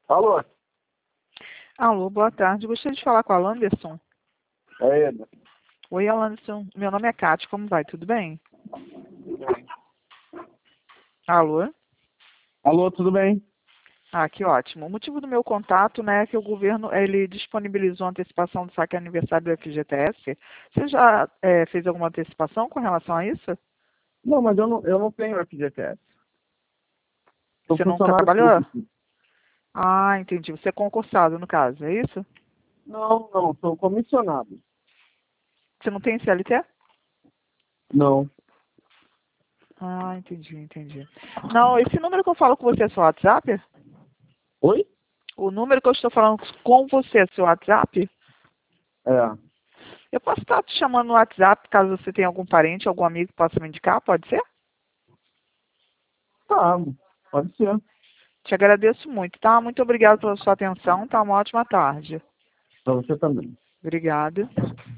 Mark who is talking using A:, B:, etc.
A: Alô?
B: Alô, boa tarde. Gostaria de falar com a Anderson.
A: É ele.
B: Oi, Anderson. Meu nome é Kátia. Como vai? Tudo bem?
A: Tudo bem.
B: Alô?
A: Alô, tudo bem?
B: Ah, que ótimo. O motivo do meu contato, né, é que o governo ele disponibilizou a antecipação do saque aniversário do FGTS. Você já fez alguma antecipação com relação a isso?
A: Não, mas eu não tenho FGTS. Sou
B: Você nunca
A: funcionário
B: trabalhou?
A: público.
B: Ah, entendi. Você é concursado, no caso, é isso?
A: Não, sou comissionado.
B: Você não tem CLT?
A: Não.
B: Ah, entendi. Não, esse número que eu falo com você é seu WhatsApp?
A: Oi?
B: O número que eu estou falando com você é seu WhatsApp?
A: É.
B: Eu posso estar te chamando no WhatsApp, caso você tenha algum parente, algum amigo que possa me indicar, pode ser?
A: Tá, pode ser.
B: Te agradeço muito, tá? Muito obrigada pela sua atenção, tá? Uma ótima tarde.
A: Pra você também.
B: Obrigada.